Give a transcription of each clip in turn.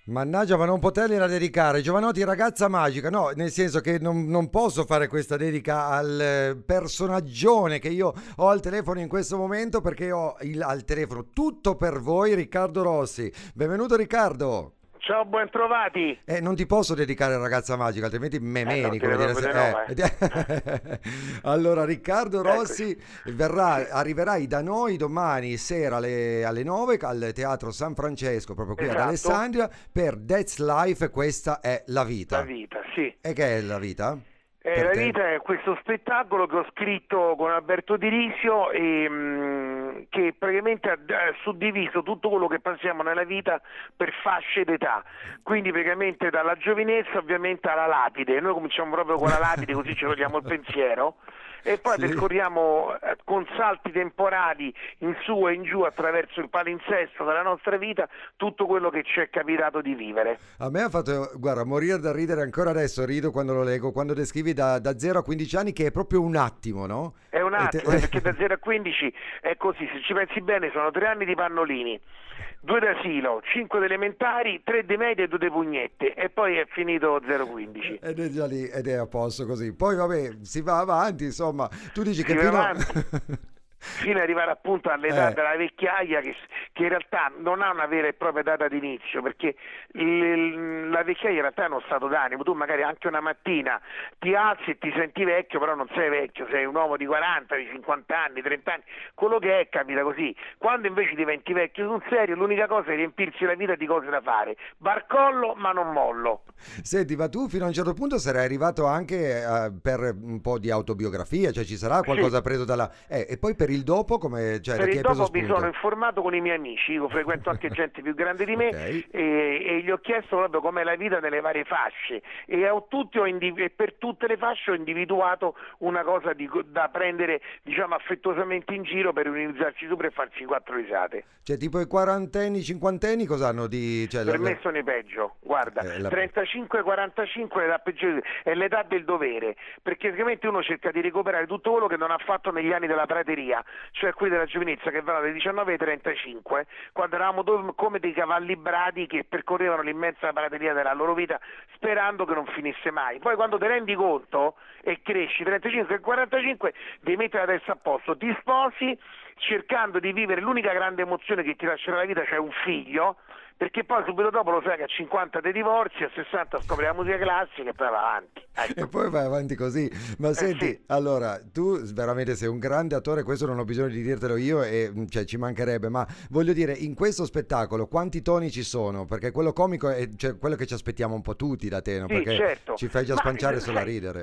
Mannaggia, ma non potergliela dedicare. Giovanotti, ragazza magica. No, nel senso che non posso fare questa dedica al personaggione che io ho al telefono in questo momento perché ho al telefono tutto per voi, Riccardo Rossi. Benvenuto Riccardo. Ciao, ben trovati. Non ti posso dedicare ragazza magica, altrimenti me No, meni, come direi dire. proprio di no, Allora, Riccardo Eccoci. Rossi Sì, arriverai da noi domani sera alle 9 al Teatro San Francesco, proprio qui ad esatto, Alessandria, per That's Life, questa è la la vita. vita, sì. E che è la vita? Per La te? vita è questo spettacolo che ho scritto con Alberto Di Risio e che praticamente ha suddiviso tutto quello che passiamo nella vita per fasce d'età. Quindi praticamente dalla giovinezza ovviamente alla lapide. Noi cominciamo proprio con la lapide così ci togliamo il pensiero. E poi Sì. percorriamo con salti temporali in su e in giù attraverso il palinsesto della nostra vita tutto quello che ci è capitato di vivere. A me ha fatto, guarda, morire da ridere ancora adesso, rido quando lo leggo, quando descrivi da 0 a 15 anni che è proprio un attimo, no? È un E attimo, perché da 0 a 15 è così, se ci pensi bene sono 3 anni di pannolini, 2 d'asilo, 5 di elementari, 3 di media e 2 di pugnette e poi è finito 0-15. Ed è già lì, ed è a posto così. Poi vabbè, si va avanti, insomma. Tu dici Si che va fino... avanti fino ad arrivare appunto all'età eh, della vecchiaia che in realtà non ha una vera e propria data d'inizio perché la vecchiaia in realtà è uno stato d'animo, tu magari anche una mattina ti alzi e ti senti vecchio però non sei vecchio, sei un uomo di 40, di 50 anni, 30 anni, quello che è capita così, quando invece diventi vecchio sul serio l'unica cosa è riempirsi la vita di cose da fare, barcollo ma non mollo. Senti, ma tu fino a un certo punto sarai arrivato anche per un po' di autobiografia, cioè ci sarà Sì. qualcosa preso dalla... e poi per il dopo, come... cioè da Per chi il hai preso dopo mi sono spunto? informato con i miei amici, io frequento anche gente più grande di me Ok. e gli ho chiesto proprio com'è la vita nelle varie fasce e, e per tutte le fasce ho individuato una cosa da prendere diciamo affettuosamente in giro per unizzarci sopra e farci quattro risate. Cioè tipo i quarantenni, cinquantenni cosa hanno di... Cioè, Per me sono i peggio, guarda, 35-45 è l'età peggiore, è l'età del dovere, perché praticamente uno cerca di recuperare tutto quello che non ha fatto negli anni della prateria, cioè quelli della giovinezza che vanno dai 19 ai 35, quando eravamo come dei cavalli bradi che percorrevano l'immensa prateria della loro vita sperando che non finisse mai. Poi quando ti rendi conto e cresci 35 e 45 devi mettere la testa a posto, ti sposi cercando di vivere l'unica grande emozione che ti lascerà la vita, cioè un figlio, perché poi subito dopo lo sai che a 50 ti divorzi, a 60 scopri la musica classica e poi va avanti. E Ecco. poi vai avanti così. Ma Sì. senti, allora, tu veramente sei un grande attore, questo non ho bisogno di dirtelo io e cioè, ci mancherebbe, ma voglio dire, in questo spettacolo quanti toni ci sono? Perché quello comico è cioè, quello che ci aspettiamo un po' tutti da te, no? Sì, Perché certo, ci fai già ma spanciare solo a sai, ridere.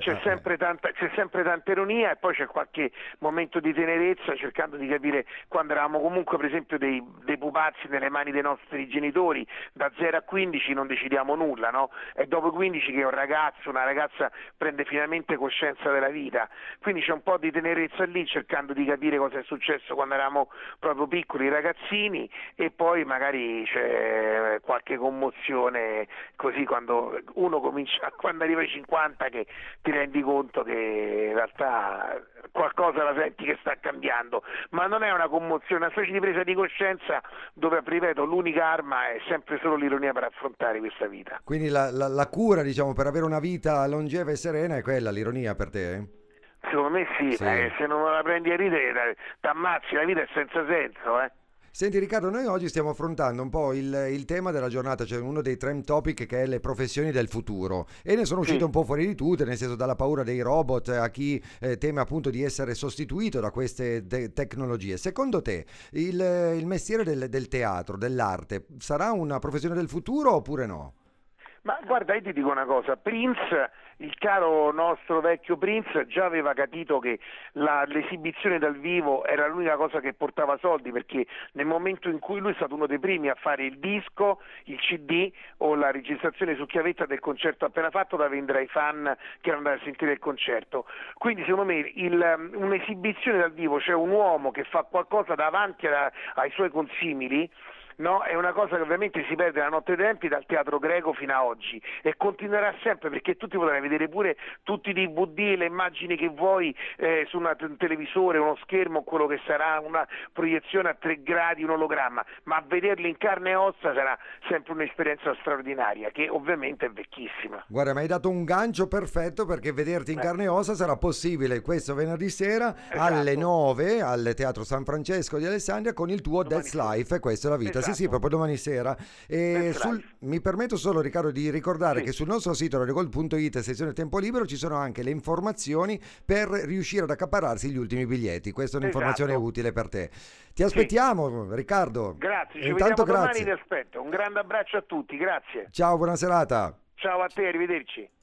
c'è sempre tanta ironia e poi c'è qualche momento di tenerezza cercando di capire quando eravamo comunque per esempio dei pupazzi nelle mani dei nostri genitori, da 0 a 15 non decidiamo nulla, no? È dopo i 15 che un ragazzo, una ragazza prende finalmente coscienza della vita, quindi c'è un po' di tenerezza lì cercando di capire cosa è successo quando eravamo proprio piccoli ragazzini e poi magari c'è qualche commozione così quando uno comincia, quando arriva ai 50 che ti rendi conto che in realtà qualcosa la senti che sta cambiando, ma non è una commozione, è una specie di presa di coscienza dove, ripeto, l'unica arma è sempre solo l'ironia per affrontare questa vita. Quindi la cura, diciamo, per avere una vita longeva e serena è quella, l'ironia per te? Secondo me sì, Sì. se non la prendi a ridere t'ammazzi, la vita è senza senso, eh. Senti Riccardo, noi oggi stiamo affrontando un po' il tema della giornata, cioè uno dei trend topic che è le professioni del futuro e ne sono uscite Sì. un po' fuori di tutte, nel senso dalla paura dei robot a chi teme appunto di essere sostituito da queste tecnologie. Secondo te il mestiere del teatro, dell'arte, sarà una professione del futuro oppure no? Ma guarda, io ti dico una cosa, Prince, il caro nostro vecchio Prince, già aveva capito che l'esibizione dal vivo era l'unica cosa che portava soldi, perché nel momento in cui lui è stato uno dei primi a fare il disco, il CD o la registrazione su chiavetta del concerto appena fatto da vendere ai fan che erano andati a sentire il concerto. Quindi secondo me un'esibizione dal vivo, cioè un uomo che fa qualcosa davanti ai suoi consimili, No, è una cosa che ovviamente si perde la notte dei tempi dal teatro greco fino a oggi e continuerà sempre, perché tutti potrai vedere pure tutti i DVD, le immagini che vuoi su un televisore, uno schermo, quello che sarà una proiezione a 3 gradi, un ologramma, ma vederli in carne e ossa sarà sempre un'esperienza straordinaria, che ovviamente è vecchissima. Guarda, mi hai dato un gancio perfetto, perché vederti in carne e ossa sarà possibile questo venerdì sera alle Esatto. 9 al Teatro San Francesco di Alessandria con il tuo Domani That's sera. Life, e questa è la vita. Sì, sì, Esatto. proprio domani sera. E That's life. mi permetto solo, Riccardo, di ricordare Sì, che sul nostro sito radiogold.it, sezione tempo libero, ci sono anche le informazioni per riuscire ad accaparrarsi gli ultimi biglietti. Questa è un'informazione esatto. utile per te. Ti Sì. aspettiamo, Riccardo. Grazie, E ci intanto vediamo domani, grazie. ti aspetto. Un grande abbraccio a tutti, grazie. Ciao, buona serata. Ciao a te, arrivederci.